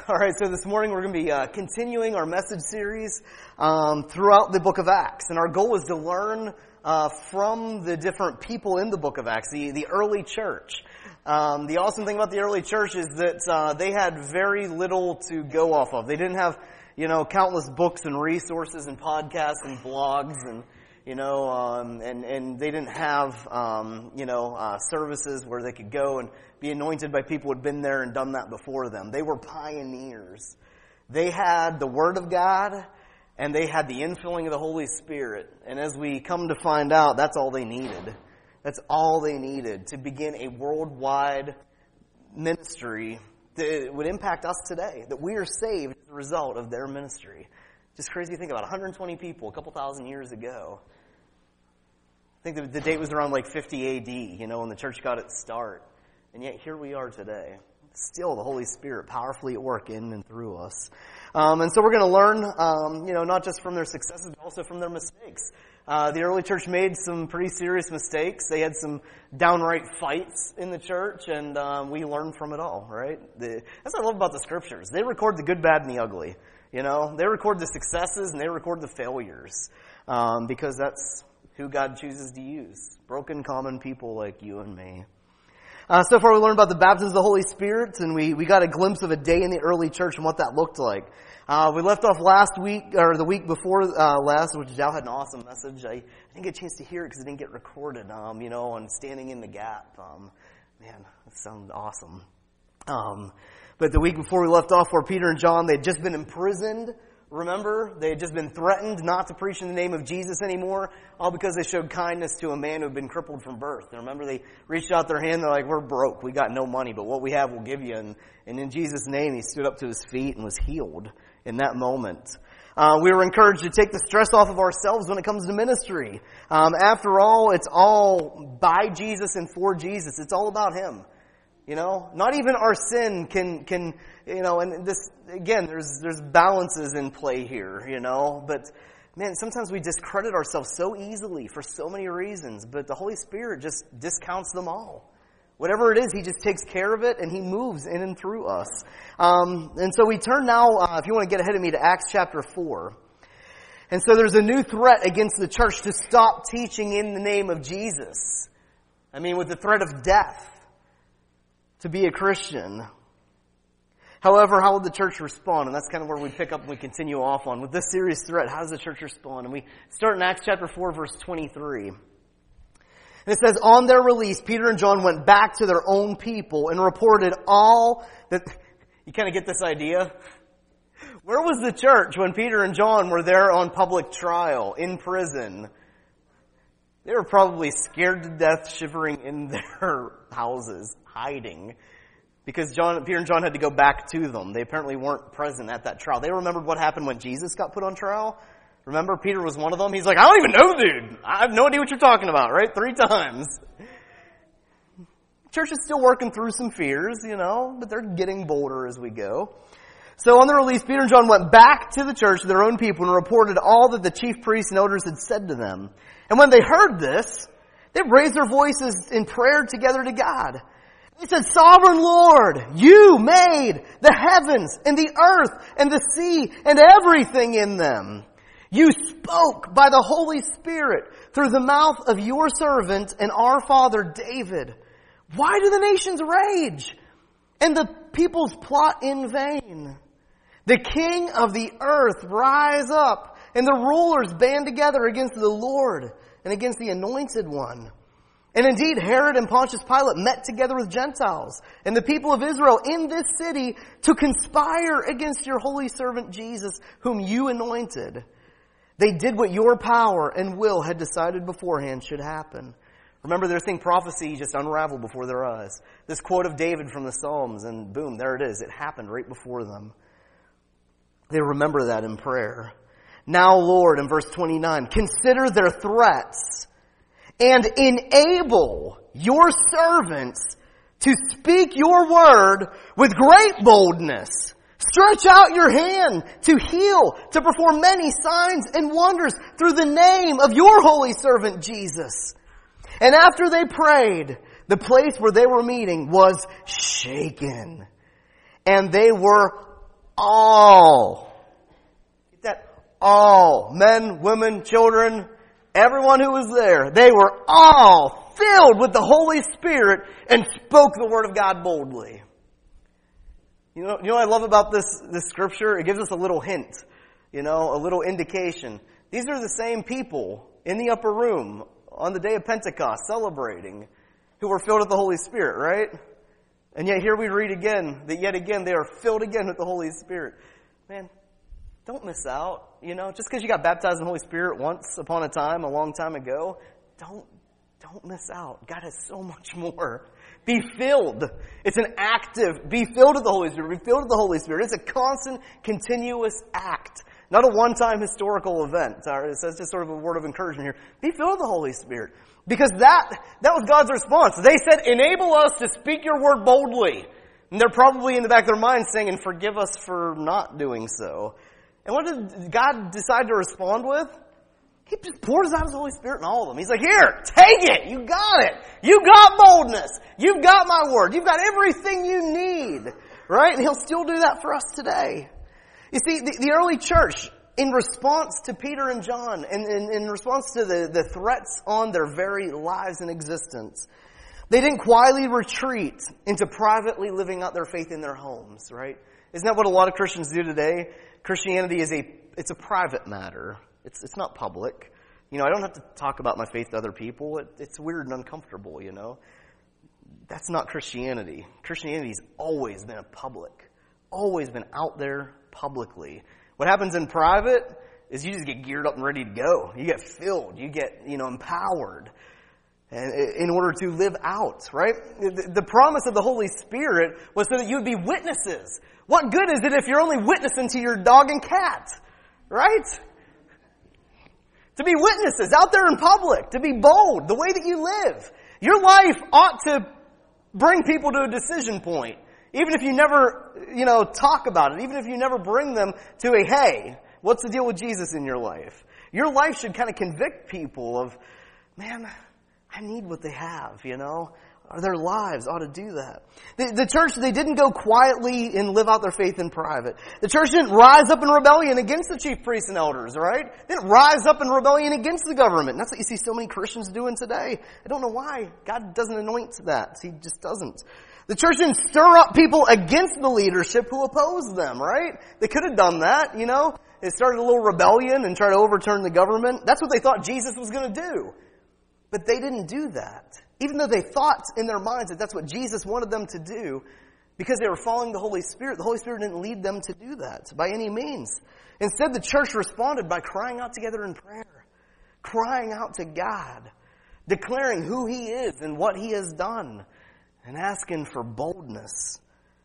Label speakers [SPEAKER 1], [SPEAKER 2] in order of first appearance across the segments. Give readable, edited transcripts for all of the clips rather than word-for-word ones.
[SPEAKER 1] All right, so this morning we're going to be continuing our message series throughout the book of Acts. And our goal is to learn from the different people in the book of Acts, the early church. The awesome thing about the early church is that they had very little to go off of. They didn't have, countless books and resources and podcasts and blogs and and they didn't have, services where they could go and be anointed by people who had been there and done that before them. They were pioneers. They had the Word of God and they had the infilling of the Holy Spirit. And as we come to find out, that's all they needed. That's all they needed to begin a worldwide ministry that would impact us today, that we are saved as a result of their ministry. Just crazy to think about. 120 people a couple thousand years ago. I think the date was around like 50 AD, when the church got its start. And yet here we are today. Still the Holy Spirit powerfully at work in and through us. And so we're going to learn, not just from their successes, but also from their mistakes. The early church made some pretty serious mistakes. They had some downright fights in the church, and we learned from it all, right? That's what I love about the Scriptures. They record the good, bad, and the ugly. They record the successes and they record the failures because that's who God chooses to use. Broken, common people like you and me. So far we learned about the baptism of the Holy Spirit, and we got a glimpse of a day in the early church and what that looked like. We left off last week, or the week before last, which Dow had an awesome message. I didn't get a chance to hear it because it didn't get recorded, on standing in the gap. Man, that sounds awesome. But the week before we left off where Peter and John, they had just been imprisoned. Remember? They had just been threatened not to preach in the name of Jesus anymore, all because they showed kindness to a man who had been crippled from birth. And remember, they reached out their hand, they're like, we're broke, we got no money, but what we have we'll give you. And in Jesus' name, he stood up to his feet and was healed in that moment. We were encouraged to take the stress off of ourselves when it comes to ministry. After all, it's all by Jesus and for Jesus. It's all about him. Not even our sin can, and this, again, there's balances in play here, but man, sometimes we discredit ourselves so easily for so many reasons, but the Holy Spirit just discounts them all. Whatever it is, he just takes care of it and he moves in and through us. And so we turn now, if you want to get ahead of me, to Acts chapter 4. And so there's a new threat against the church to stop teaching in the name of Jesus. With the threat of death. To be a Christian. However, how will the church respond? And that's kind of where we pick up and we continue off on. With this serious threat, how does the church respond? And we start in Acts chapter 4, verse 23. And it says, on their release, Peter and John went back to their own people and reported all that... You kind of get this idea? Where was the church when Peter and John were there on public trial, in prison? They were probably scared to death, shivering in their houses, hiding, because Peter and John had to go back to them. They apparently weren't present at that trial. They remembered what happened when Jesus got put on trial. Remember, Peter was one of them. He's like, I don't even know, dude. I have no idea what you're talking about, right? 3 times. Church is still working through some fears, but they're getting bolder as we go. So on the release, Peter and John went back to the church, their own people, and reported all that the chief priests and elders had said to them. And when they heard this, they raised their voices in prayer together to God. They said, Sovereign Lord, you made the heavens and the earth and the sea and everything in them. You spoke by the Holy Spirit through the mouth of your servant and our father David. Why do the nations rage and the peoples plot in vain? The king of the earth rise up, and the rulers band together against the Lord and against the Anointed One. And indeed, Herod and Pontius Pilate met together with Gentiles and the people of Israel in this city to conspire against your holy servant Jesus, whom you anointed. They did what your power and will had decided beforehand should happen. Remember, they're seeing prophecy just unravel before their eyes. This quote of David from the Psalms, and boom, there it is. It happened right before them. They remember that in prayer. Now, Lord, in verse 29, consider their threats and enable your servants to speak your word with great boldness. Stretch out your hand to heal, to perform many signs and wonders through the name of your holy servant Jesus. And after they prayed, the place where they were meeting was shaken. And they were all. Get that? All. Men, women, children, everyone who was there. They were all filled with the Holy Spirit and spoke the Word of God boldly. You know what I love about this scripture? It gives us a little hint, a little indication. These are the same people in the upper room on the day of Pentecost celebrating who were filled with the Holy Spirit, right? And yet here we read again that yet again they are filled again with the Holy Spirit. Man, don't miss out. Just because you got baptized in the Holy Spirit once upon a time, a long time ago, don't miss out. God has so much more. Be filled. It's an active, be filled with the Holy Spirit. Be filled with the Holy Spirit. It's a constant, continuous act. Not a one-time historical event. It says just sort of a word of encouragement here. Be filled with the Holy Spirit. Because that was God's response. They said, enable us to speak your word boldly. And they're probably in the back of their minds saying, and forgive us for not doing so. And what did God decide to respond with? He just pours out His Holy Spirit in all of them. He's like, here, take it. You got it. You got boldness. You've got my word. You've got everything you need. Right? And He'll still do that for us today. You see, the early church, in response to Peter and John, and in response to the threats on their very lives and existence, they didn't quietly retreat into privately living out their faith in their homes, right? Isn't that what a lot of Christians do today? Christianity it's a private matter. It's not public. I don't have to talk about my faith to other people. It's weird and uncomfortable, That's not Christianity. Christianity's always been a public. Always been out there publicly. What happens in private is you just get geared up and ready to go. You get filled. You get, empowered. And in order to live out, right? The promise of the Holy Spirit was so that you would be witnesses. What good is it if you're only witnessing to your dog and cat? Right? To be witnesses out there in public. To be bold. The way that you live. Your life ought to bring people to a decision point. Even if you never, talk about it. Even if you never bring them to a, hey, what's the deal with Jesus in your life? Your life should kind of convict people of, man, I need what they have, Their lives ought to do that. The church, they didn't go quietly and live out their faith in private. The church didn't rise up in rebellion against the chief priests and elders, right? They didn't rise up in rebellion against the government. And that's what you see so many Christians doing today. I don't know why. God doesn't anoint that. He just doesn't. The church didn't stir up people against the leadership who opposed them, right? They could have done that, They started a little rebellion and tried to overturn the government. That's what they thought Jesus was going to do. But they didn't do that. Even though they thought in their minds that that's what Jesus wanted them to do, because they were following the Holy Spirit didn't lead them to do that by any means. Instead, the church responded by crying out together in prayer, crying out to God, declaring who He is and what He has done, and asking for boldness,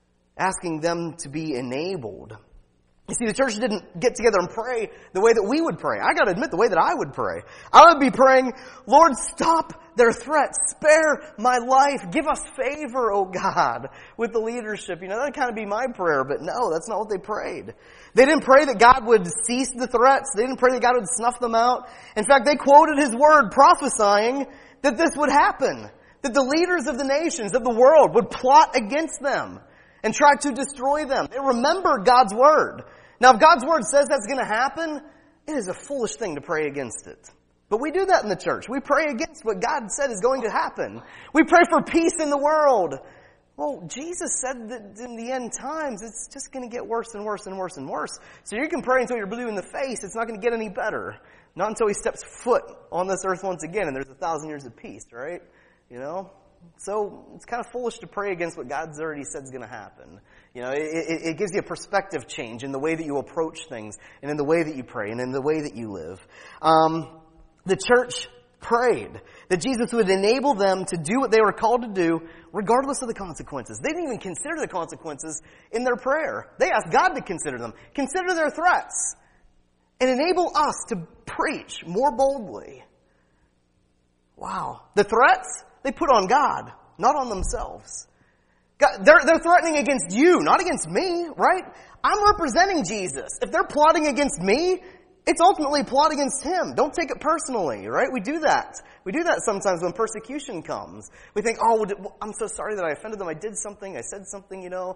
[SPEAKER 1] asking them to be enabled. You see, the church didn't get together and pray the way that we would pray. I got to admit, the way that I would pray. I would be praying, Lord, stop their threats. Spare my life. Give us favor, oh God, with the leadership. That would kind of be my prayer, but no, that's not what they prayed. They didn't pray that God would cease the threats. They didn't pray that God would snuff them out. In fact, they quoted His word prophesying that this would happen, that the leaders of the nations, of the world, would plot against them and try to destroy them. They remembered God's word. Now, if God's word says that's going to happen, it is a foolish thing to pray against it. But we do that in the church. We pray against what God said is going to happen. We pray for peace in the world. Well, Jesus said that in the end times, it's just going to get worse and worse and worse and worse. So you can pray until you're blue in the face. It's not going to get any better. Not until He steps foot on this earth once again and there's 1,000 years of peace, right? So it's kind of foolish to pray against what God's already said is going to happen. It gives you a perspective change in the way that you approach things and in the way that you pray and in the way that you live. The church prayed that Jesus would enable them to do what they were called to do regardless of the consequences. They didn't even consider the consequences in their prayer. They asked God to consider them. Consider their threats and enable us to preach more boldly. Wow. The threats, they put on God, not on themselves. God, they're threatening against you, not against me, right? I'm representing Jesus. If they're plotting against me, it's ultimately a plot against Him. Don't take it personally, right? We do that. We do that sometimes when persecution comes. We think, I'm so sorry that I offended them. I did something. I said something,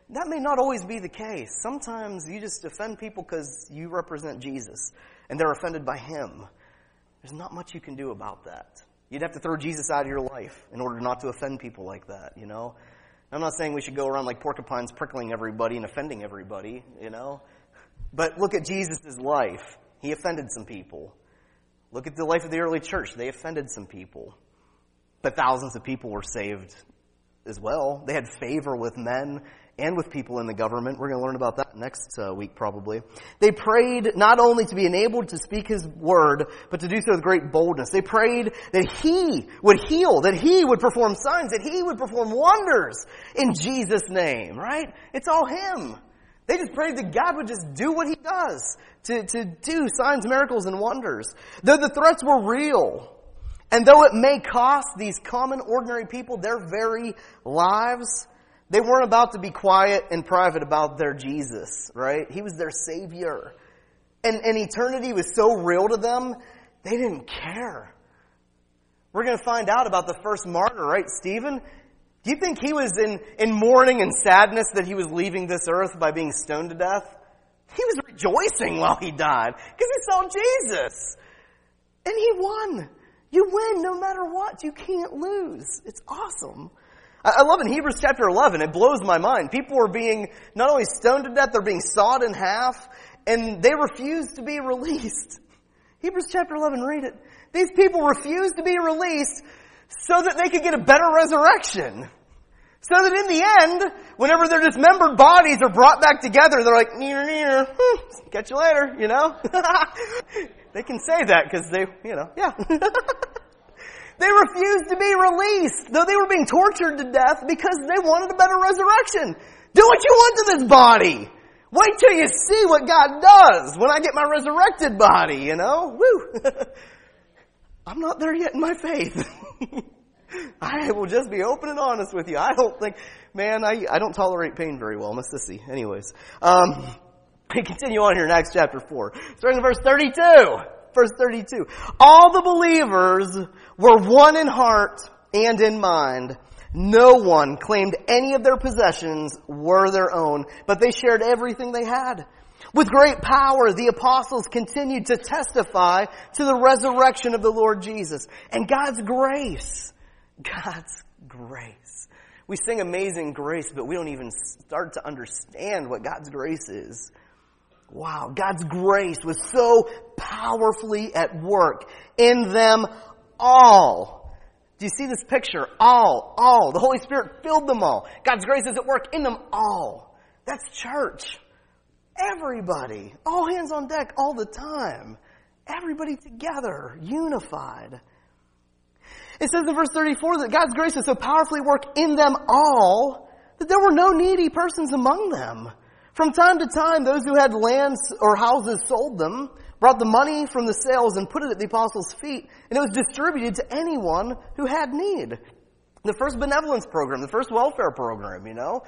[SPEAKER 1] that may not always be the case. Sometimes you just offend people because you represent Jesus, and they're offended by him. There's not much you can do about that. You'd have to throw Jesus out of your life in order not to offend people like that, you know. I'm not saying we should go around like porcupines prickling everybody and offending everybody, you know. But look at Jesus' life. He offended some people. Look at the life of the early church. They offended some people. But thousands of people were saved as well. They had favor with men and with people in the government. We're going to learn about that next week probably. They prayed not only to be enabled to speak his word, but to do so with great boldness. They prayed that he would heal, that he would perform signs, that he would perform wonders in Jesus' name, right? It's all him. They just prayed that God would just do what he does, to do signs, miracles, and wonders. Though the threats were real, and though it may cost these common, ordinary people their very lives, they weren't about to be quiet and private about their Jesus, right? He was their Savior. And eternity was so real to them, they didn't care. We're going to find out about the first martyr, right, Stephen? Do you think he was in mourning and sadness that he was leaving this earth by being stoned to death? He was rejoicing while he died because he saw Jesus. And he won. You win no matter what. You can't lose. It's awesome. I love in Hebrews chapter 11, it blows my mind. People were being not only stoned to death, they're being sawed in half, and they refused to be released. Hebrews chapter 11, read it. These people refused to be released so that they could get a better resurrection. So that in the end, whenever their dismembered bodies are brought back together, they're like, near, catch you later, you know? They can say that because they, yeah. They refused to be released, though they were being tortured to death because they wanted a better resurrection. Do what you want to this body. Wait till you see what God does when I get my resurrected body, you know? Woo! I'm not there yet in my faith. I will just be open and honest with you. I don't think, I don't tolerate pain very well. I'm a sissy. Anyways, we continue on here in Acts chapter 4. Starting in verse 32. Verse 32. All the believers were one in heart and in mind. No one claimed any of their possessions were their own, but they shared everything they had. With great power, the apostles continued to testify to the resurrection of the Lord Jesus. And God's grace. We sing Amazing Grace, but we don't even start to understand what God's grace is. Wow, God's grace was so powerfully at work in them all. Do you see this picture? All. The Holy Spirit filled them all. God's grace is at work in them all. That's church. Everybody. All hands on deck all the time. Everybody together, unified. It says in verse 34 that God's grace is so powerfully at work in them all that there were no needy persons among them. From time to time, those who had lands or houses sold them, brought the money from the sales and put it at the apostles' feet, and it was distributed to anyone who had need. The first benevolence program, the first welfare program,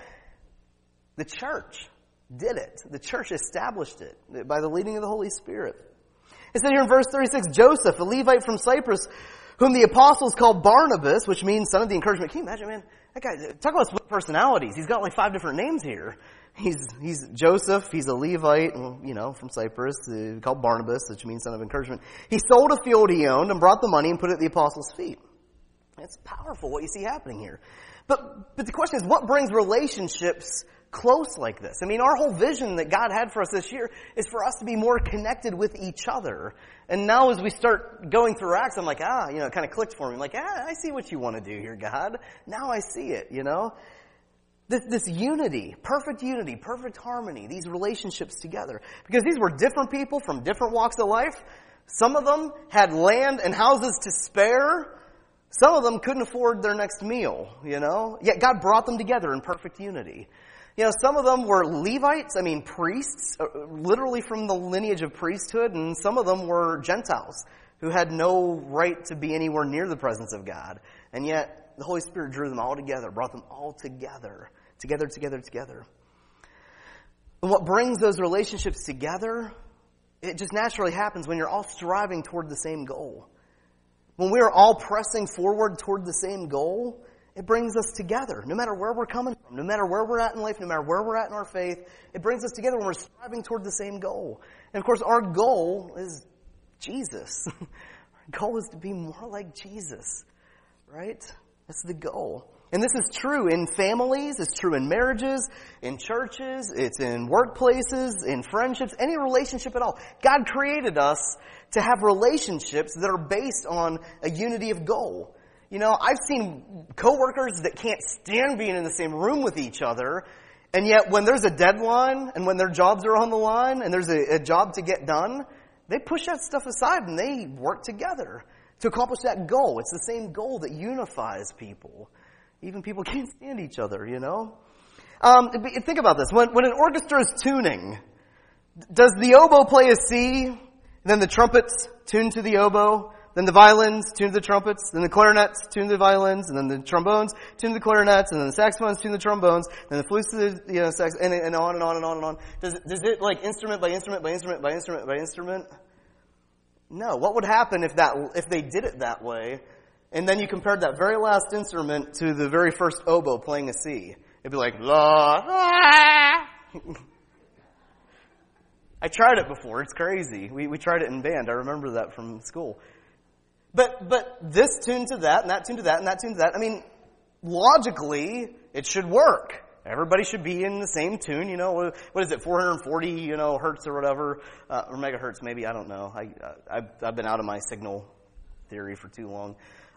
[SPEAKER 1] the church did it. The church established it by the leading of the Holy Spirit. It says here in verse 36, Joseph, a Levite from Cyprus, whom the apostles called Barnabas, which means son of the encouragement. Can you imagine, man? That guy, talk about split personalities. He's got like 5 different names here. He's Joseph, he's a Levite, from Cyprus, called Barnabas, which means son of encouragement. He sold a field he owned and brought the money and put it at the apostles' feet. It's powerful what you see happening here. But the question is, what brings relationships close like this? Our whole vision that God had for us this year is for us to be more connected with each other. And now as we start going through Acts, I'm like, it kind of clicked for me. I'm like, I see what you want to do here, God. Now I see it, This unity, perfect harmony, these relationships together. Because these were different people from different walks of life. Some of them had land and houses to spare. Some of them couldn't afford their next meal, Yet God brought them together in perfect unity. Some of them were Levites, priests, literally from the lineage of priesthood, and some of them were Gentiles who had no right to be anywhere near the presence of God. And yet the Holy Spirit drew them all together, brought them all together. Together. And what brings those relationships together, it just naturally happens when you're all striving toward the same goal. When we are all pressing forward toward the same goal, it brings us together, no matter where we're coming from. No matter where we're at in life, no matter where we're at in our faith, it brings us together when we're striving toward the same goal. And of course, our goal is Jesus. Our goal is to be more like Jesus, right? That's the goal. And this is true in families, it's true in marriages, in churches, it's in workplaces, in friendships, any relationship at all. God created us to have relationships that are based on a unity of goal. You know, I've seen coworkers that can't stand being in the same room with each other, and yet when there's a deadline and when their jobs are on the line and there's a job to get done, they push that stuff aside and they work together to accomplish that goal. It's the same goal that unifies people. Even people can't stand each other, you know? Think about this. When an orchestra is tuning, does the oboe play a C, then the trumpets tune to the oboe, then the violins tune to the trumpets, then the clarinets tune to the violins, and then the trombones tune to the clarinets, and then the saxophones tune to the trombones, then the flutes to the sax, and on and on and on and on. Does it like instrument by instrument by instrument by instrument by instrument? No. What would happen if they did it that way? And then you compared that very last instrument to the very first oboe playing a C. It'd be like, la, la. I tried it before. It's crazy. We tried it in band. I remember that from school. But this tune to that, and that tune to that, and that tune to that. I mean, logically, it should work. Everybody should be in the same tune, you know. What is it, 440, you know, hertz or whatever, or megahertz maybe, I don't know. I've been out of my signal theory for too long.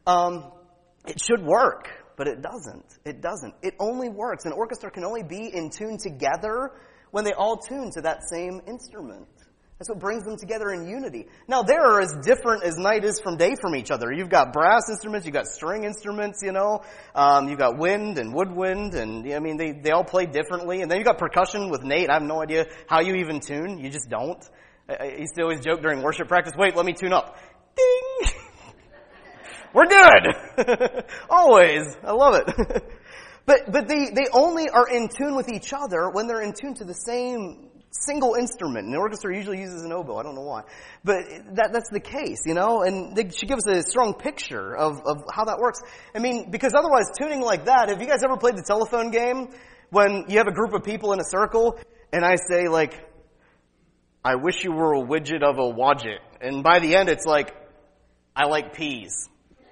[SPEAKER 1] It should work, but it doesn't. It doesn't. It only works. An orchestra can only be in tune together when they all tune to that same instrument. That's what brings them together in unity. Now, they're as different as night is from day from each other. You've got brass instruments, you've got string instruments, you know. You've got wind and woodwind, and I mean, they all play differently. And then you've got percussion with Nate. I have no idea how you even tune. You just don't. I used to always joke during worship practice, wait, let me tune up. Ding! We're good! Always. I love it. But they only are in tune with each other when they're in tune to the same single instrument. And the orchestra usually uses an oboe. I don't know why. But that's the case, you know? And they should give us a strong picture of how that works. I mean, because otherwise tuning like that, have you guys ever played the telephone game? When you have a group of people in a circle, and I say like, I wish you were a widget of a wadget. And by the end it's like, I like peas.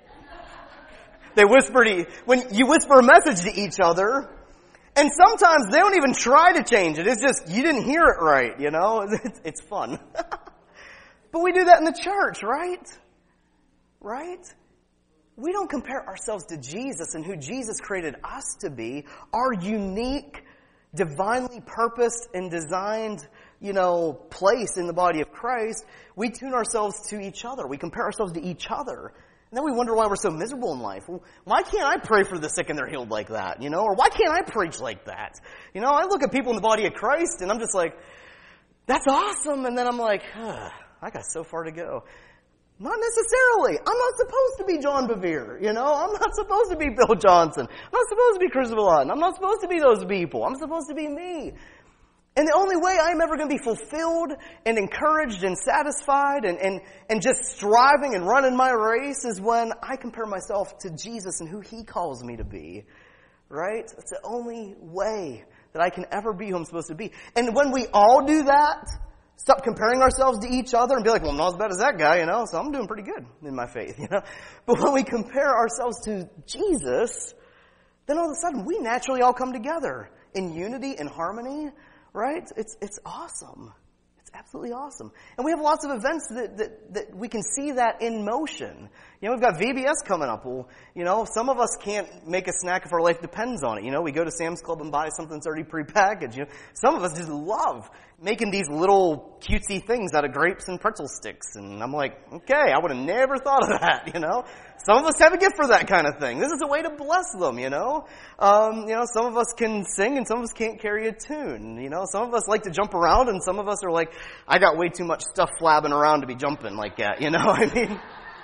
[SPEAKER 1] They whisper when you whisper a message to each other, and sometimes they don't even try to change it. It's just, you didn't hear it right, you know? It's fun. But we do that in the church, right? Right? We don't compare ourselves to Jesus and who Jesus created us to be, our unique, divinely purposed and designed, you know, place in the body of Christ. We tune ourselves to each other. We compare ourselves to each other. And then we wonder why we're so miserable in life. Well, why can't I pray for the sick and they're healed like that? You know, or why can't I preach like that? You know, I look at people in the body of Christ and I'm just like, that's awesome. And then I'm like, I got so far to go. Not necessarily. I'm not supposed to be John Bevere, you know? I'm not supposed to be Bill Johnson. I'm not supposed to be Chris Vallon. I'm not supposed to be those people. I'm supposed to be me. And the only way I'm ever going to be fulfilled and encouraged and satisfied and just striving and running my race is when I compare myself to Jesus and who He calls me to be. Right? That's the only way that I can ever be who I'm supposed to be. And when we all do that, stop comparing ourselves to each other and be like, well, I'm not as bad as that guy, you know, so I'm doing pretty good in my faith, you know. But when we compare ourselves to Jesus, then all of a sudden we naturally all come together in unity and harmony. Right? It's awesome. It's absolutely awesome. And we have lots of events that we can see that in motion. You know, we've got VBS coming up. Well, you know, some of us can't make a snack if our life depends on it. You know, we go to Sam's Club and buy something that's already prepackaged. You know, some of us just love making these little cutesy things out of grapes and pretzel sticks. And I'm like, okay, I would have never thought of that, you know. Some of us have a gift for that kind of thing. This is a way to bless them, you know. You know, some of us can sing and some of us can't carry a tune. You know, some of us like to jump around and some of us are like, I got way too much stuff flabbing around to be jumping like that, you know. I mean,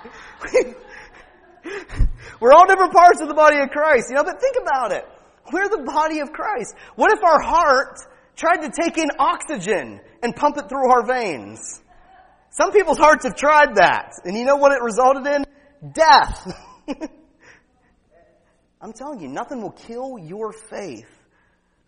[SPEAKER 1] we're all different parts of the body of Christ, you know, but think about it. We're the body of Christ. What if our heart tried to take in oxygen and pump it through our veins? Some people's hearts have tried that. And you know what it resulted in? Death. I'm telling you, nothing will kill your faith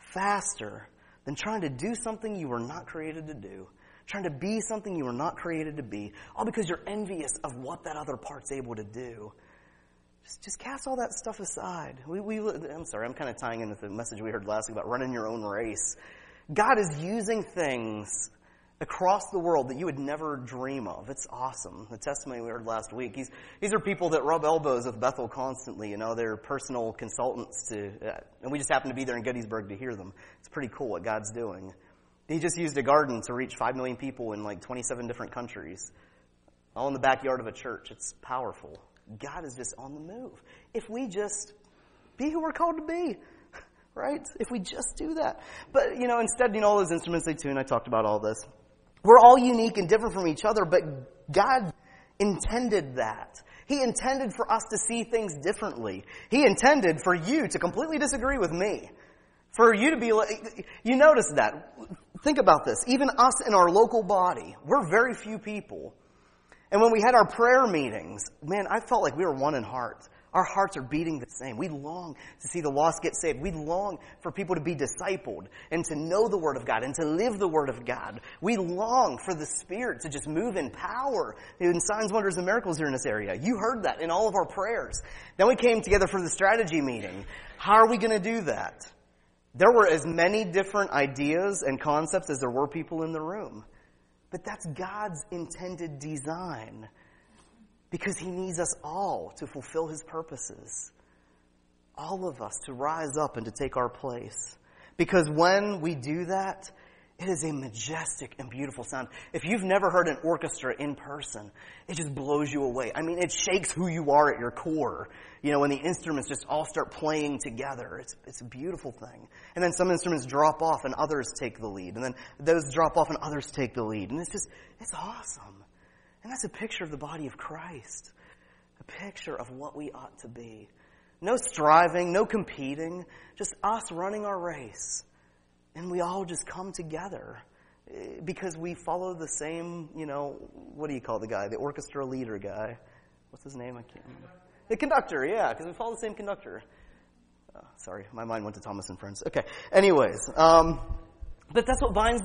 [SPEAKER 1] faster than trying to do something you were not created to do, trying to be something you were not created to be, all because you're envious of what that other part's able to do. Just cast all that stuff aside. I'm sorry, I'm kind of tying in with the message we heard last week about running your own race. God is using things across the world that you would never dream of. It's awesome. The testimony we heard last week. These are people that rub elbows with Bethel constantly. They're personal consultants and we just happen to be there in Gettysburg to hear them. It's pretty cool what God's doing. He just used a garden to reach 5 million people in like 27 different countries, all in the backyard of a church. It's powerful. God is just on the move. If we just be who we're called to be, right? If we just do that. But, instead, all those instruments they tune, I talked about all this. We're all unique and different from each other, but God intended that. He intended for us to see things differently. He intended for you to completely disagree with me. For you to be like, you notice that. Think about this. Even us in our local body, we're very few people. And when we had our prayer meetings, man, I felt like we were one in heart. Our hearts are beating the same. We long to see the lost get saved. We long for people to be discipled and to know the Word of God and to live the Word of God. We long for the Spirit to just move in power in signs, wonders, and miracles here in this area. You heard that in all of our prayers. Then we came together for the strategy meeting. How are we going to do that? There were as many different ideas and concepts as there were people in the room. But that's God's intended design. Because He needs us all to fulfill His purposes. All of us to rise up and to take our place. Because when we do that, it is a majestic and beautiful sound. If you've never heard an orchestra in person, it just blows you away. I mean, it shakes who you are at your core. When the instruments just all start playing together. It's a beautiful thing. And then some instruments drop off and others take the lead. And then those drop off and others take the lead. And it's awesome. And that's a picture of the body of Christ. A picture of what we ought to be. No striving, no competing. Just us running our race. And we all just come together. Because we follow the same, what do you call the guy? The orchestra leader guy. What's his name? I can't remember. The conductor, yeah, because we follow the same conductor. Sorry, my mind went to Thomas and Friends. Okay, anyways. But that's what binds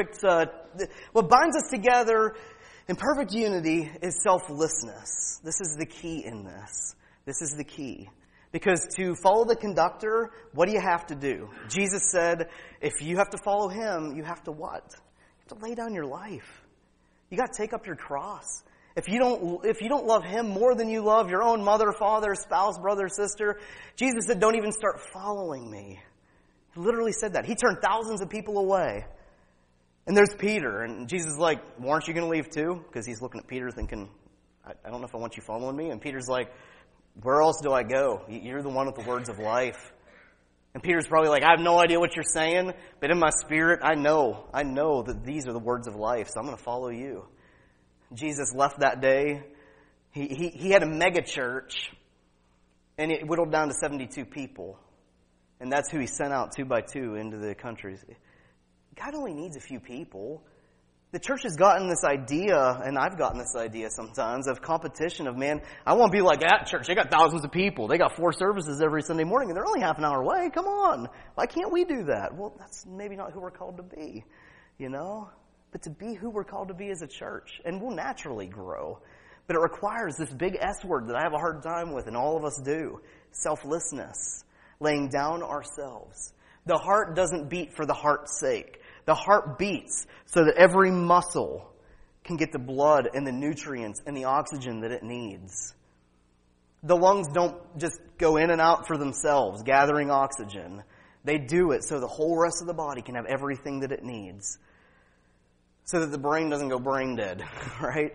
[SPEAKER 1] what binds us together in perfect unity is selflessness. This is the key in this. This is the key. Because to follow the conductor, what do you have to do? Jesus said, if you have to follow Him, you have to what? You have to lay down your life. You got to take up your cross. If you don't love Him more than you love your own mother, father, spouse, brother, sister, Jesus said, don't even start following me. He literally said that. He turned thousands of people away. And there's Peter, and Jesus is like, well, aren't you going to leave too? Because he's looking at Peter thinking, I don't know if I want you following me. And Peter's like, where else do I go? You're the one with the words of life. And Peter's probably like, I have no idea what you're saying, but in my spirit, I know that these are the words of life, so I'm going to follow you. Jesus left that day. He had a mega church, and it whittled down to 72 people. And that's who He sent out 2 by 2 into the countries. God only needs a few people. The church has gotten this idea, and I've gotten this idea sometimes, of competition of, man, I want to be like that church. They got thousands of people. They got 4 services every Sunday morning, and they're only half an hour away. Come on. Why can't we do that? Well, that's maybe not who we're called to be, But to be who we're called to be as a church. And we'll naturally grow. But it requires this big S word that I have a hard time with, and all of us do. Selflessness. Laying down ourselves. The heart doesn't beat for the heart's sake. The heart beats so that every muscle can get the blood and the nutrients and the oxygen that it needs. The lungs don't just go in and out for themselves, gathering oxygen. They do it so the whole rest of the body can have everything that it needs. So that the brain doesn't go brain dead, right?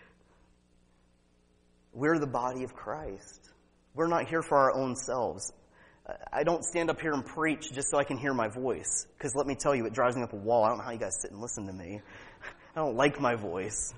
[SPEAKER 1] We're the body of Christ. We're not here for our own selves. I don't stand up here and preach just so I can hear my voice. Because let me tell you, it drives me up a wall. I don't know how you guys sit and listen to me. I don't like my voice.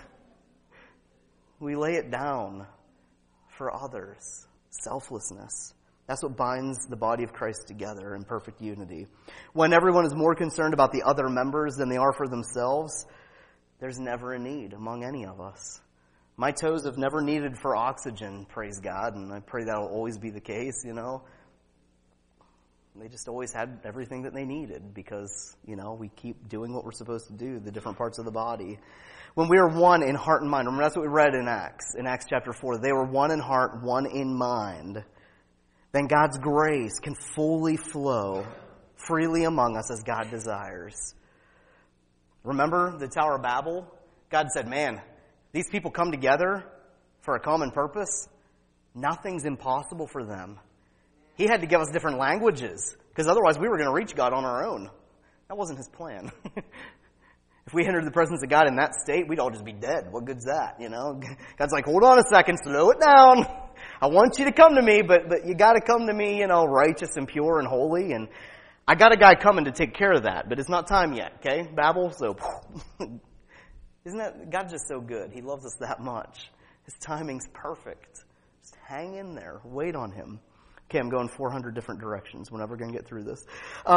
[SPEAKER 1] We lay it down for others. Selflessness. That's what binds the body of Christ together in perfect unity. When everyone is more concerned about the other members than they are for themselves, there's never a need among any of us. My toes have never needed for oxygen, praise God, and I pray that'll always be the case, They just always had everything that they needed because, we keep doing what we're supposed to do, the different parts of the body. When we are one in heart and mind, remember that's what we read in Acts chapter 4. They were one in heart, one in mind. Then God's grace can fully flow freely among us as God desires. Remember the Tower of Babel? God said, man, these people come together for a common purpose. Nothing's impossible for them. He had to give us different languages because otherwise we were going to reach God on our own. That wasn't his plan. If we entered the presence of God in that state, we'd all just be dead. What good's that, God's like, hold on a second, slow it down. I want you to come to me, but you got to come to me, righteous and pure and holy. And I got a guy coming to take care of that, but it's not time yet, okay? Babel, so isn't that, God's just so good. He loves us that much. His timing's perfect. Just hang in there. Wait on him. Okay, I'm going 400 different directions. We're never going to get through this.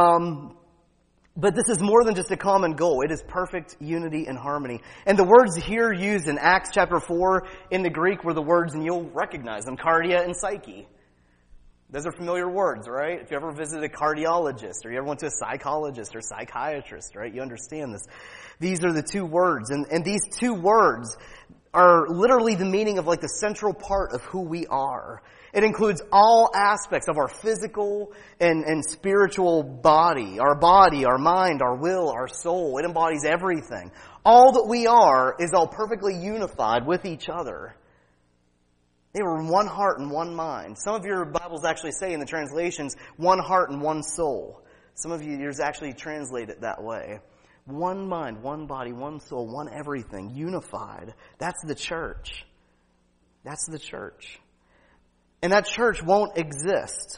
[SPEAKER 1] But this is more than just a common goal. It is perfect unity and harmony. And the words here used in Acts chapter 4 in the Greek were the words, and you'll recognize them, cardia and psyche. Those are familiar words, right? If you ever visited a cardiologist or you ever went to a psychologist or psychiatrist, right? You understand this. These are the two words. And these two words are literally the meaning of like the central part of who we are. It includes all aspects of our physical and spiritual body, our mind, our will, our soul. It embodies everything. All that we are is all perfectly unified with each other. They were one heart and one mind. Some of your Bibles actually say in the translations, one heart and one soul. Some of yours actually translate it that way. One mind, one body, one soul, one everything, unified. That's the church. That's the church. And that church won't exist,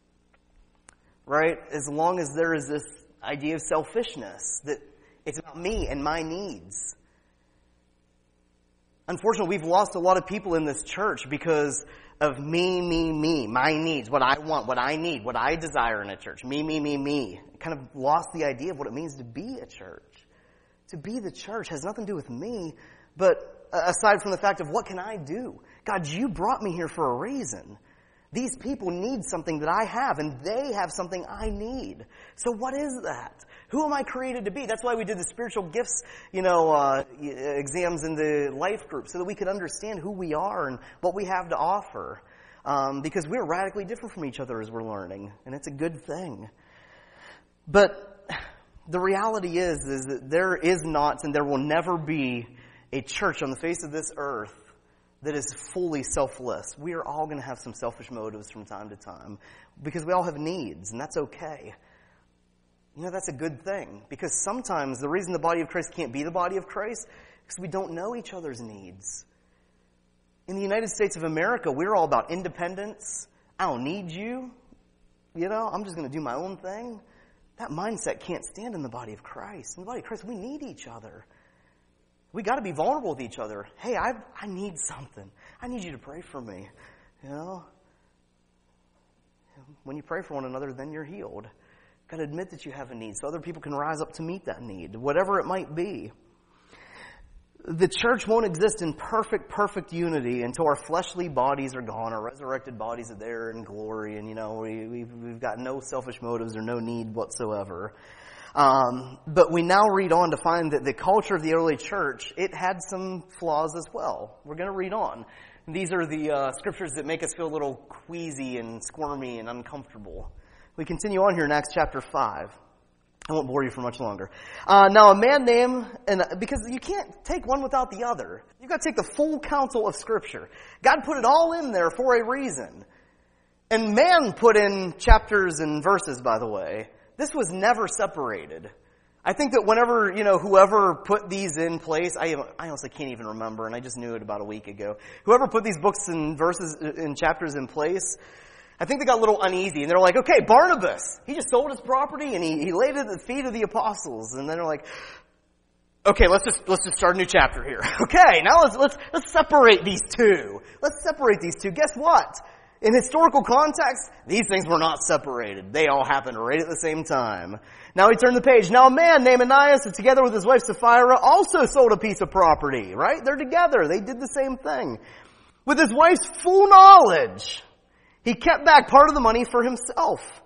[SPEAKER 1] right? As long as there is this idea of selfishness, that it's about me and my needs. Unfortunately, we've lost a lot of people in this church because of me, my needs, what I want, what I need, what I desire in a church. Me. Kind of lost the idea of what it means to be a church. To be the church has nothing to do with me, but aside from the fact of what can I do? God, you brought me here for a reason. These people need something that I have, and they have something I need. So what is that? Who am I created to be? That's why we did the spiritual gifts, exams in the life group, so that we could understand who we are and what we have to offer. Because we're radically different from each other as we're learning, and it's a good thing. But the reality is that there is not, and there will never be, a church on the face of this earth that is fully selfless. We are all going to have some selfish motives from time to time because we all have needs, and that's okay. That's a good thing because sometimes the reason the body of Christ can't be the body of Christ is because we don't know each other's needs. In the United States of America, we're all about independence. I don't need you. I'm just going to do my own thing. That mindset can't stand in the body of Christ. In the body of Christ, we need each other. We got to be vulnerable with each other. Hey, I need something. I need you to pray for me. When you pray for one another, then you're healed. Got to admit that you have a need so other people can rise up to meet that need, whatever it might be. The church won't exist in perfect unity until our fleshly bodies are gone, our resurrected bodies are there in glory, and we've got no selfish motives or no need whatsoever. But we now read on to find that the culture of the early church, it had some flaws as well. We're going to read on. These are the scriptures that make us feel a little queasy and squirmy and uncomfortable. We continue on here in Acts chapter 5. I won't bore you for much longer. Now a man named, because you can't take one without the other. You've got to take the full counsel of Scripture. God put it all in there for a reason. And man put in chapters and verses, by the way. This was never separated. I think that whenever, whoever put these in place, I honestly can't even remember, and I just knew it about a week ago. Whoever put these books and verses and chapters in place, I think they got a little uneasy, and they're like, okay, Barnabas, he just sold his property, and he laid it at the feet of the apostles, and then they're like, okay, let's just start a new chapter here. Okay, now let's separate these two. Let's separate these two. Guess what? In historical context, these things were not separated. They all happened right at the same time. Now we turn the page. Now a man named Ananias, together with his wife Sapphira, also sold a piece of property, right? They're together. They did the same thing. With his wife's full knowledge, he kept back part of the money for himself.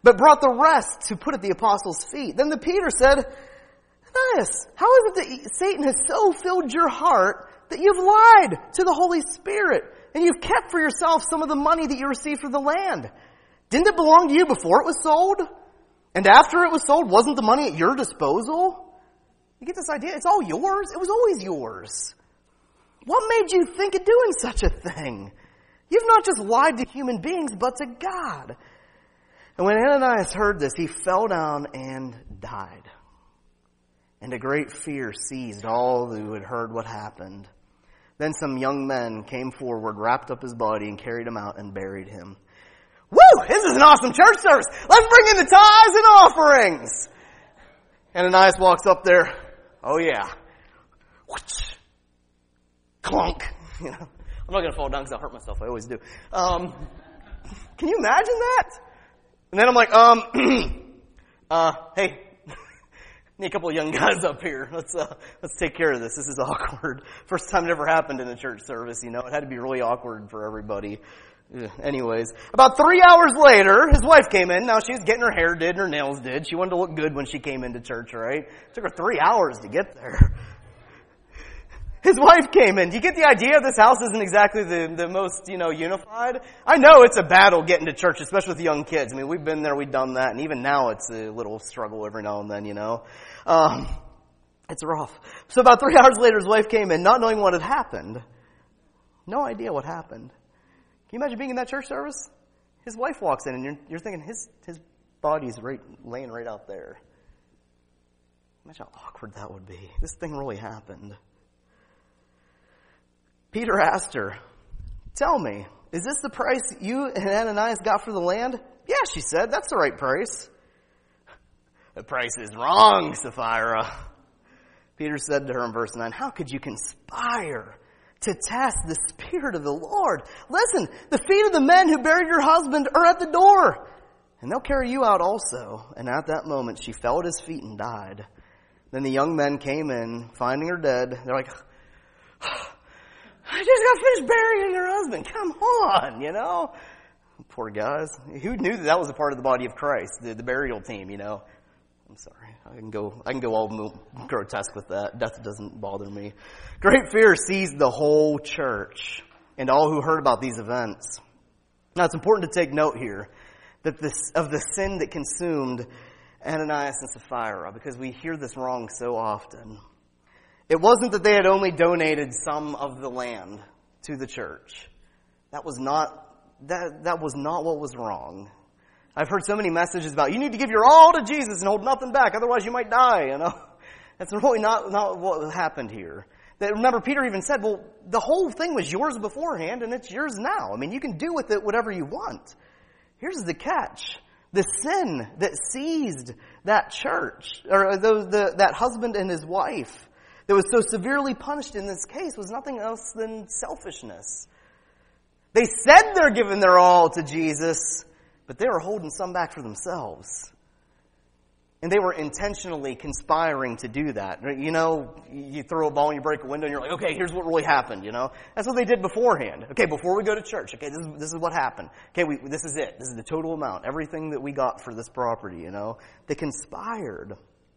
[SPEAKER 1] but brought the rest to put at the apostles' feet. Then the Peter said, Ananias, how is it that Satan has so filled your heart that you've lied to the Holy Spirit and you've kept for yourself some of the money that you received for the land? Didn't it belong to you before it was sold? And after it was sold, wasn't the money at your disposal? You get this idea? It's all yours. It was always yours. What made you think of doing such a thing? You've not just lied to human beings, but to God. And when Ananias heard this, he fell down and died. And a great fear seized all who had heard what happened. Then some young men came forward, wrapped up his body, and carried him out and buried him. Woo! This is an awesome church service. Let's bring in the tithes and offerings. Ananias walks up there. Oh yeah. Whoosh. Clunk. You know, I'm not going to fall down because I'll hurt myself. I always do. Can you imagine that? And then I'm like, hey, need a couple of young guys up here. Let's take care of this. This is awkward. First time it ever happened in a church service, you know. It had to be really awkward for everybody. Anyways, about 3 hours later, his wife came in. Now, she was getting her hair did and her nails did. She wanted to look good when she came into church, right? It took her 3 hours to get there. His wife came in. Do you get the idea? This house isn't exactly the most, unified. I know it's a battle getting to church, especially with young kids. I mean, we've been there, we've done that, and even now it's a little struggle every now and then, It's rough. So about 3 hours later, his wife came in, not knowing what had happened. No idea what happened. Can you imagine being in that church service? His wife walks in, and you're thinking his body's laying right out there. Imagine how awkward that would be. This thing really happened. Peter asked her, tell me, is this the price you and Ananias got for the land? Yeah, she said, that's the right price. The price is wrong, Sapphira. Peter said to her in verse 9, how could you conspire to test the Spirit of the Lord? Listen, the feet of the men who buried your husband are at the door, and they'll carry you out also. And at that moment, she fell at his feet and died. Then the young men came in, finding her dead. They're like, I just got finished burying your husband. Come on, Poor guys. Who knew that was a part of the body of Christ, the burial team, I'm sorry. I can go all grotesque with that. Death doesn't bother me. Great fear seized the whole church and all who heard about these events. Now, it's important to take note here that of the sin that consumed Ananias and Sapphira, because we hear this wrong so often. It wasn't that they had only donated some of the land to the church. That was not what was wrong. I've heard so many messages about you need to give your all to Jesus and hold nothing back, otherwise you might die, That's really not what happened here. Remember, Peter even said, well, the whole thing was yours beforehand and it's yours now. I mean, you can do with it whatever you want. Here's the catch. The sin that seized that church, or that husband and his wife, that was so severely punished in this case was nothing else than selfishness. They said they're giving their all to Jesus, but they were holding some back for themselves. And they were intentionally conspiring to do that. You throw a ball and you break a window and you're like, okay, here's what really happened, That's what they did beforehand. Okay, before we go to church, okay, this is what happened. Okay, this is it. This is the total amount. Everything that we got for this property, They conspired.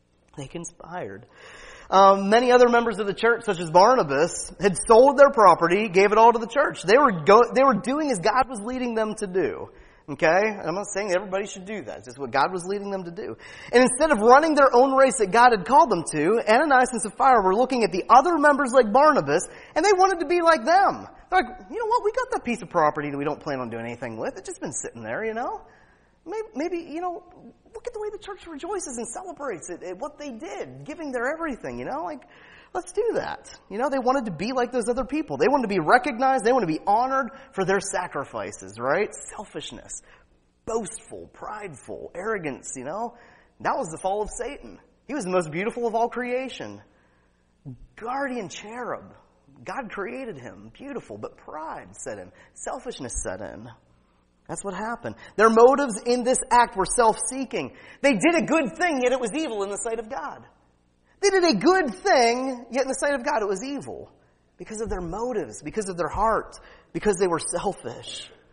[SPEAKER 1] Many other members of the church, such as Barnabas, had sold their property, gave it all to the church. They were doing as God was leading them to do. Okay? And I'm not saying everybody should do that. It's just what God was leading them to do. And instead of running their own race that God had called them to, Ananias and Sapphira were looking at the other members like Barnabas, and they wanted to be like them. They're like, you know what? We got that piece of property that we don't plan on doing anything with. It's just been sitting there, Maybe, look at the way the church rejoices and celebrates it, at what they did, giving their everything, let's do that. They wanted to be like those other people. They wanted to be recognized. They wanted to be honored for their sacrifices, right? Selfishness, boastful, prideful, arrogance, That was the fall of Satan. He was the most beautiful of all creation. Guardian cherub. God created him, beautiful, but pride set in. Selfishness set in. That's what happened. Their motives in this act were self-seeking. They did a good thing, yet it was evil in the sight of God. They did a good thing, yet in the sight of God it was evil. Because of their motives, because of their heart, because they were selfish.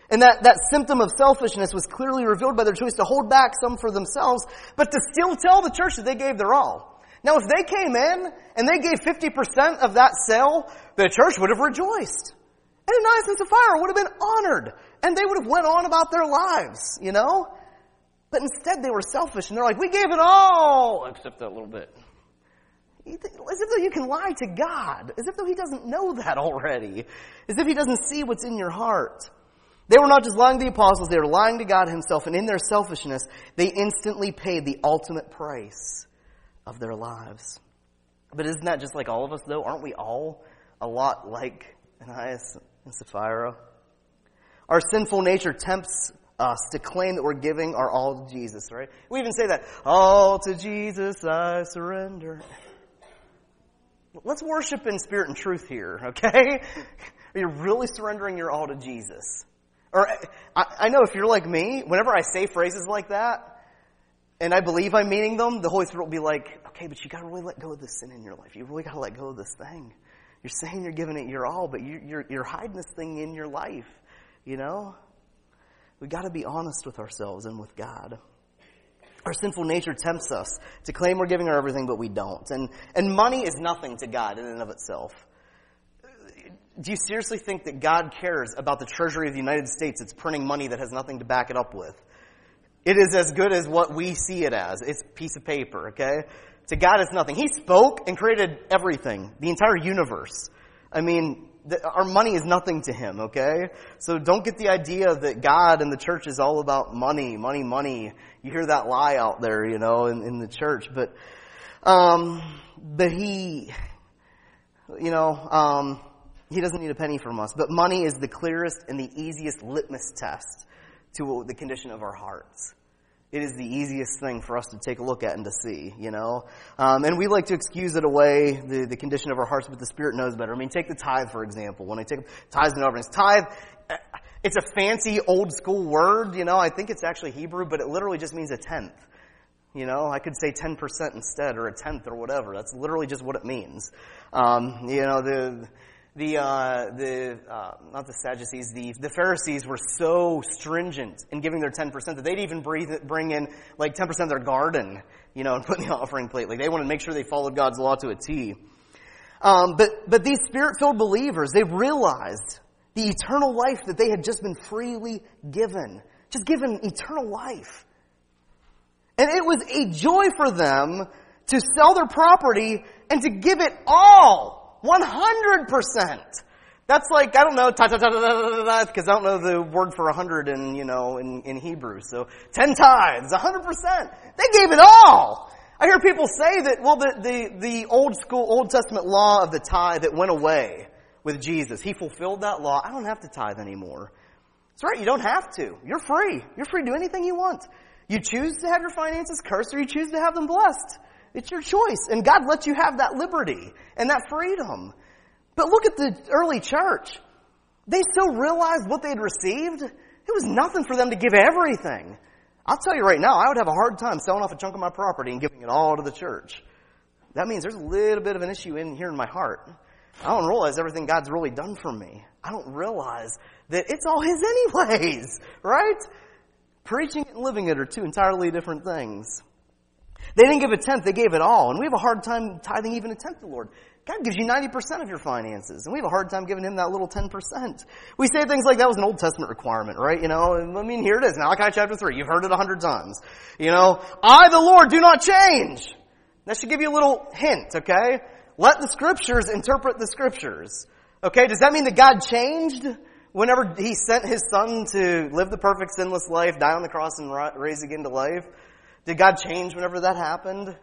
[SPEAKER 1] And that symptom of selfishness was clearly revealed by their choice to hold back some for themselves, but to still tell the church that they gave their all. Now, if they came in and they gave 50% of that sale, the church would have rejoiced. And Ananias and Sapphira would have been honored. And they would have went on about their lives, you know? But instead they were selfish and they're like, we gave it all, except that little bit. As if though you can lie to God. As if though He doesn't know that already. As if He doesn't see what's in your heart. They were not just lying to the apostles, they were lying to God Himself. And in their selfishness, they instantly paid the ultimate price of their lives. But isn't that just like all of us, though? Aren't we all a lot like Ananias and Sapphira? Our sinful nature tempts us to claim that we're giving our all to Jesus, right? We even say that, all to Jesus I surrender. Let's worship in spirit and truth here, okay? Are you really surrendering your all to Jesus? Or I know if you're like me, whenever I say phrases like that, and I believe I'm meaning them, the Holy Spirit will be like, okay, but you got to really let go of this sin in your life. You really got to let go of this thing. You're saying you're giving it your all, but you're hiding this thing in your life, you know? We got to be honest with ourselves and with God. Our sinful nature tempts us to claim we're giving our everything, but we don't. And money is nothing to God in and of itself. Do you seriously think that God cares about the treasury of the United States that's printing money that has nothing to back it up with? It is as good as what we see it as. It's a piece of paper, okay? To God, it's nothing. He spoke and created everything, the entire universe. I mean, our money is nothing to Him, okay? So don't get the idea that God and the church is all about money, money, money. You hear that lie out there, you know, in the church. But He, you know, He doesn't need a penny from us. But money is the clearest and the easiest litmus test to the condition of our hearts. It is the easiest thing for us to take a look at and to see, you know. And we like to excuse it away, the condition of our hearts, but the Spirit knows better. I mean, take the tithe, for example. When I take tithes and offerings, tithe, it's a fancy old school word, you know. I think it's actually Hebrew, but it literally just means a tenth. You know, I could say 10% instead, or a tenth, or whatever. That's literally just what it means. You know, not the Sadducees, the Pharisees were so stringent in giving their 10% that they'd even bring in like 10% of their garden, you know, and put in the offering plate. Like they wanted to make sure they followed God's law to a T. But these Spirit-filled believers, they realized the eternal life that they had just been freely given. Just given eternal life. And it was a joy for them to sell their property and to give it all. 100%. That's like, I don't know, because I don't know the word for 100 in Hebrew. So 10 tithes, 100%. They gave it all. I hear people say that, well, the Old Testament law of the tithe that went away with Jesus, He fulfilled that law. I don't have to tithe anymore. That's right, you don't have to. You're free. You're free to do anything you want. You choose to have your finances cursed or you choose to have them blessed. It's your choice. And God lets you have that liberty and that freedom. But look at the early church. They so realized what they'd received. It was nothing for them to give everything. I'll tell you right now, I would have a hard time selling off a chunk of my property and giving it all to the church. That means there's a little bit of an issue in here in my heart. I don't realize everything God's really done for me. I don't realize that it's all His anyways, right? Preaching it and living it are two entirely different things. They didn't give a tenth, they gave it all. And we have a hard time tithing even a tenth to the Lord. God gives you 90% of your finances. And we have a hard time giving Him that little 10%. We say things like that was an Old Testament requirement, right? You know, I mean, here it is. Malachi chapter 3. You've heard it 100 times. You know, I, the Lord, do not change. That should give you a little hint, okay? Let the Scriptures interpret the Scriptures. Okay, does that mean that God changed whenever He sent His Son to live the perfect sinless life, die on the cross, and raise again to life? Did God change whenever that happened?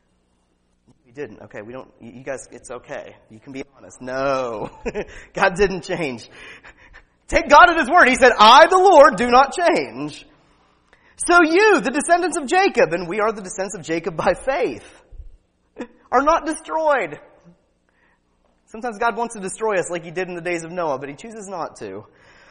[SPEAKER 1] He didn't. Okay, we don't, you guys, it's okay. You can be honest. No. God didn't change. Take God at His word. He said, I, the Lord, do not change. So you, the descendants of Jacob, and we are the descendants of Jacob by faith, are not destroyed. Sometimes God wants to destroy us like He did in the days of Noah, but He chooses not to.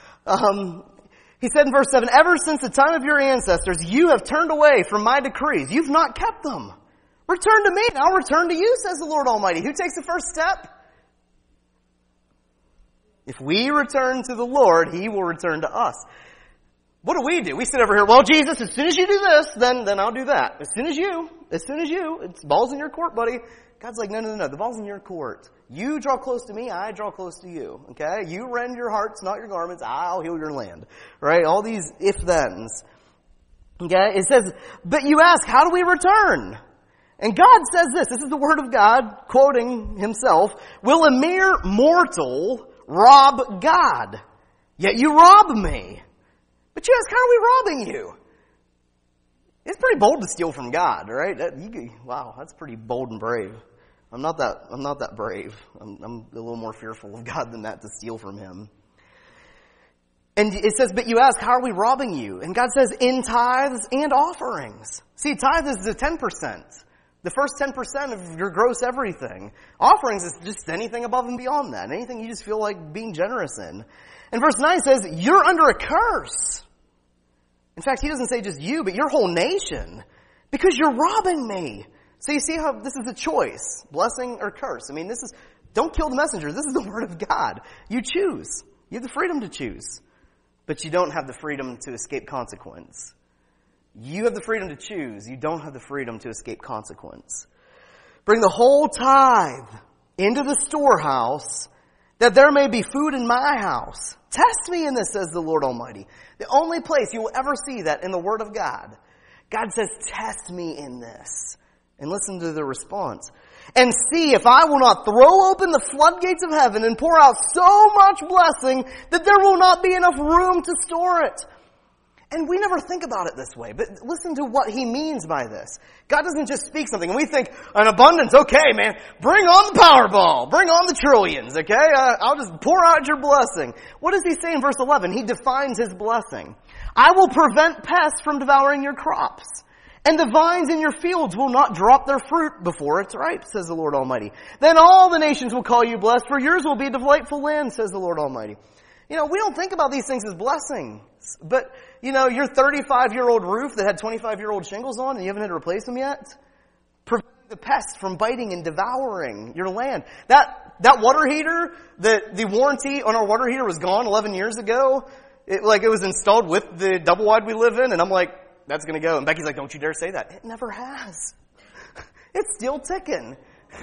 [SPEAKER 1] He said in verse 7, ever since the time of your ancestors, you have turned away from my decrees. You've not kept them. Return to me, and I'll return to you, says the Lord Almighty. Who takes the first step? If we return to the Lord, He will return to us. What do? We sit over here, well, Jesus, as soon as you do this, then I'll do that. As soon as you, it's ball's in your court, buddy. God's like, no, the ball's in your court. You draw close to me, I draw close to you. Okay? You rend your hearts, not your garments, I'll heal your land. Right? All these if-thens. Okay? It says, but you ask, how do we return? And God says this is the word of God, quoting Himself, will a mere mortal rob God? Yet you rob me. But you ask, how are we robbing you? It's pretty bold to steal from God, right? Wow, that's pretty bold and brave. I'm not that brave. I'm a little more fearful of God than that to steal from Him. And it says, but you ask, how are we robbing you? And God says, in tithes and offerings. See, tithe is the 10%. The first 10% of your gross everything. Offerings is just anything above and beyond that. Anything you just feel like being generous in. And verse 9 says, you're under a curse. In fact, He doesn't say just you, but your whole nation. Because you're robbing me. So you see how this is a choice. Blessing or curse. I mean, don't kill the messenger. This is the word of God. You choose. You have the freedom to choose. But you don't have the freedom to escape consequence. You have the freedom to choose. You don't have the freedom to escape consequence. Bring the whole tithe into the storehouse, that there may be food in my house. Test me in this, says the Lord Almighty. The only place you will ever see that in the Word of God. God says, test me in this. And listen to the response. And see if I will not throw open the floodgates of heaven and pour out so much blessing that there will not be enough room to store it. And we never think about it this way, but listen to what He means by this. God doesn't just speak something, and we think, an abundance, okay, man, bring on the Powerball, bring on the trillions, okay? I'll just pour out your blessing. What does He say in verse 11? He defines His blessing. I will prevent pests from devouring your crops, and the vines in your fields will not drop their fruit before it's ripe, says the Lord Almighty. Then all the nations will call you blessed, for yours will be a delightful land, says the Lord Almighty. We don't think about these things as blessings. But, your 35-year-old roof that had 25-year-old shingles on and you haven't had to replace them yet, preventing the pests from biting and devouring your land. That water heater, the warranty on our water heater was gone 11 years ago. It was installed with the double wide we live in, and I'm like, that's going to go. And Becky's like, don't you dare say that. It never has. It's still ticking.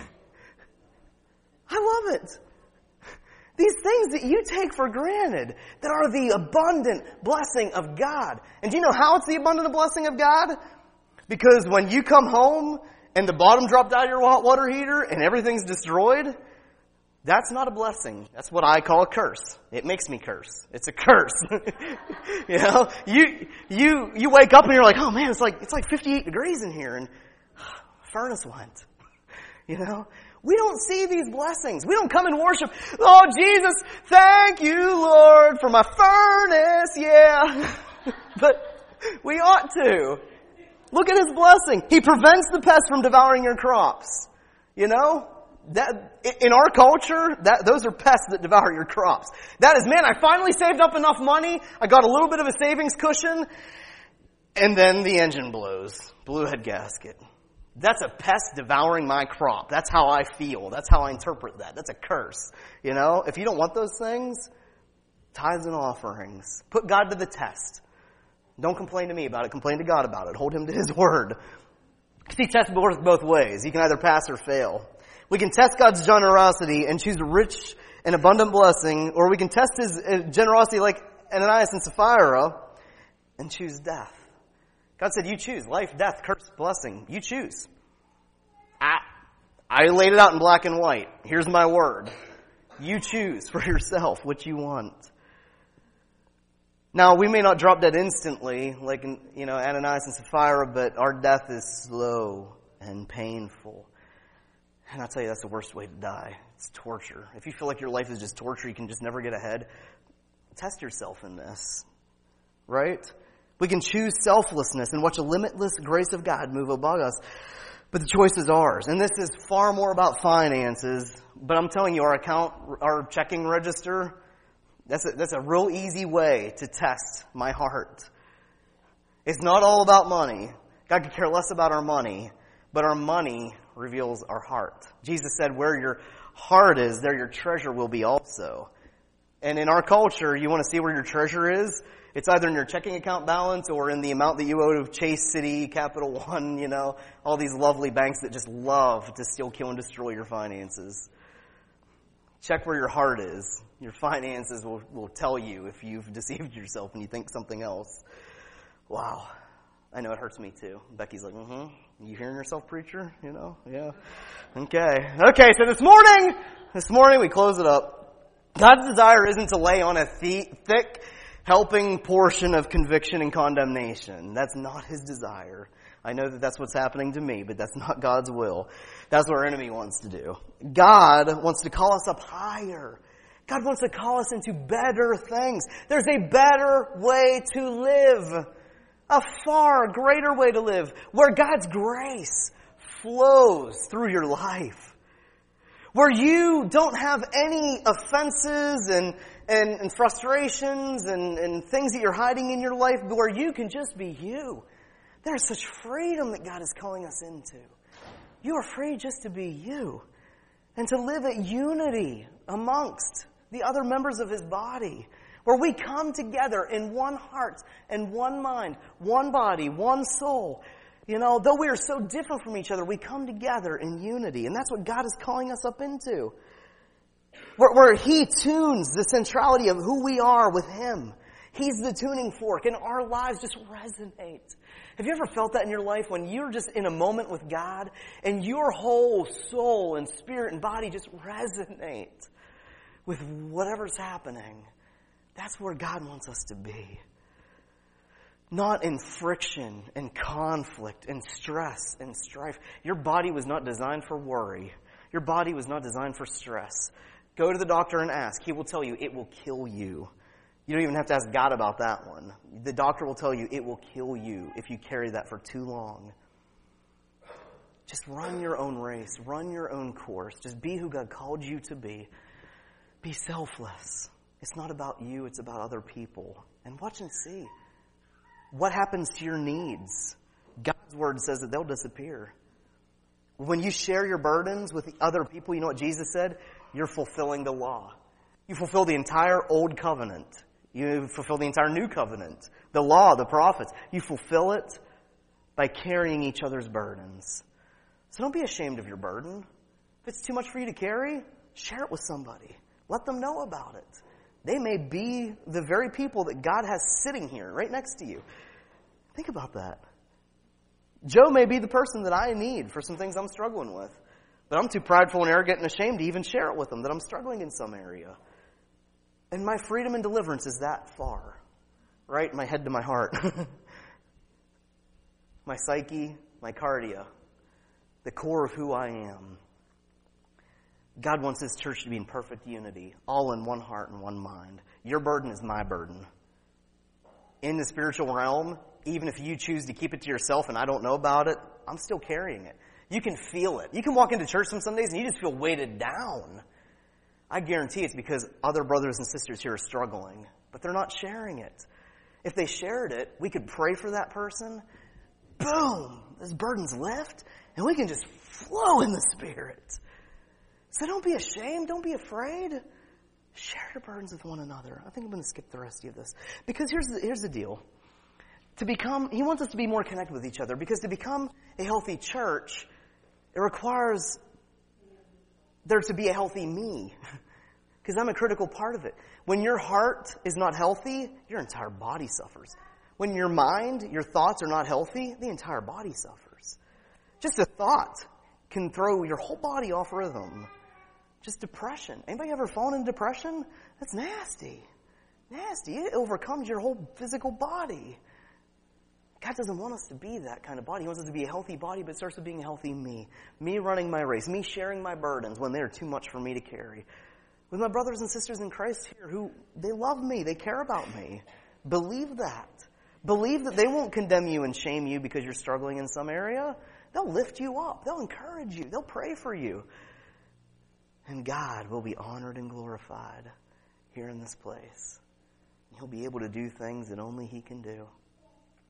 [SPEAKER 1] I love it. These things that you take for granted that are the abundant blessing of God. And do you know how it's the abundant blessing of God? Because when you come home and the bottom dropped out of your hot water heater and everything's destroyed, that's not a blessing. That's what I call a curse. It makes me curse. It's a curse. You wake up and you're like, oh man, it's like 58 degrees in here and furnace went. We don't see these blessings. We don't come and worship, oh, Jesus, thank you, Lord, for my furnace, yeah. But we ought to. Look at His blessing. He prevents the pests from devouring your crops. That in our culture, those are pests that devour your crops. That is, man, I finally saved up enough money. I got a little bit of a savings cushion. And then the engine blows. Blue head gasket. That's a pest devouring my crop. That's how I feel. That's how I interpret that. That's a curse. If you don't want those things, tithes and offerings. Put God to the test. Don't complain to me about it. Complain to God about it. Hold Him to His word. See, test works both ways. You can either pass or fail. We can test God's generosity and choose a rich and abundant blessing, or we can test His generosity like Ananias and Sapphira and choose death. God said, you choose life, death, curse, blessing. You choose. I laid it out in black and white. Here's my word. You choose for yourself what you want. Now, we may not drop dead instantly, like Ananias and Sapphira, but our death is slow and painful. And I'll tell you, that's the worst way to die. It's torture. If you feel like your life is just torture, you can just never get ahead, test yourself in this. Right? We can choose selflessness and watch the limitless grace of God move above us. But the choice is ours. And this is far more about finances. But I'm telling you, our checking register, that's a real easy way to test my heart. It's not all about money. God could care less about our money. But our money reveals our heart. Jesus said, where your heart is, there your treasure will be also. And in our culture, you want to see where your treasure is? It's either in your checking account balance or in the amount that you owe to Chase City, Capital One, all these lovely banks that just love to steal, kill, and destroy your finances. Check where your heart is. Your finances will tell you if you've deceived yourself and you think something else. Wow. I know it hurts me too. Becky's like, You hearing yourself, preacher? Yeah. Okay, so this morning we close it up. God's desire isn't to lay on a thick, helping portion of conviction and condemnation. That's not His desire. I know that that's what's happening to me, but that's not God's will. That's what our enemy wants to do. God wants to call us up higher. God wants to call us into better things. There's a better way to live. A far greater way to live, where God's grace flows through your life. Where you don't have any offenses and frustrations and things that you're hiding in your life, but where you can just be you. There's such freedom that God is calling us into. You are free just to be you and to live at unity amongst the other members of His body, where we come together in one heart and one mind, one body, one soul. Though we are so different from each other, we come together in unity. And that's what God is calling us up into. Where He tunes the centrality of who we are with Him. He's the tuning fork, and our lives just resonate. Have you ever felt that in your life when you're just in a moment with God and your whole soul and spirit and body just resonate with whatever's happening? That's where God wants us to be. Not in friction and conflict and stress and strife. Your body was not designed for worry. Your body was not designed for stress. Go to the doctor and ask. He will tell you it will kill you. You don't even have to ask God about that one. The doctor will tell you it will kill you if you carry that for too long. Just run your own race. Run your own course. Just be who God called you to be. Be selfless. It's not about you. It's about other people. And watch and see. What happens to your needs? God's Word says that they'll disappear. When you share your burdens with other people, you know what Jesus said? You're fulfilling the law. You fulfill the entire Old Covenant. You fulfill the entire New Covenant. The law, the prophets. You fulfill it by carrying each other's burdens. So don't be ashamed of your burden. If it's too much for you to carry, share it with somebody. Let them know about it. They may be the very people that God has sitting here right next to you. Think about that. Joe may be the person that I need for some things I'm struggling with. But I'm too prideful and arrogant and ashamed to even share it with them that I'm struggling in some area. And my freedom and deliverance is that far. Right? My head to my heart. My psyche, my cardia. The core of who I am. God wants His church to be in perfect unity, all in one heart and one mind. Your burden is my burden. In the spiritual realm, even if you choose to keep it to yourself and I don't know about it, I'm still carrying it. You can feel it. You can walk into church some days and you just feel weighted down. I guarantee it's because other brothers and sisters here are struggling, but they're not sharing it. If they shared it, we could pray for that person. Boom! This burden's lift, and we can just flow in the Spirit. So don't be ashamed. Don't be afraid. Share your burdens with one another. I think I'm going to skip the rest of this. Because here's the deal. He wants us to be more connected with each other. Because to become a healthy church, it requires there to be a healthy me. Because I'm a critical part of it. When your heart is not healthy, your entire body suffers. When your mind, your thoughts are not healthy, the entire body suffers. Just a thought can throw your whole body off rhythm. Just depression. Anybody ever fallen into depression? That's nasty. Nasty. It overcomes your whole physical body. God doesn't want us to be that kind of body. He wants us to be a healthy body, but it starts with being a healthy me. Me running my race. Me sharing my burdens when they're too much for me to carry. With my brothers and sisters in Christ here who, they love me. They care about me. Believe that. Believe that they won't condemn you and shame you because you're struggling in some area. They'll lift you up. They'll encourage you. They'll pray for you. And God will be honored and glorified here in this place. He'll be able to do things that only He can do.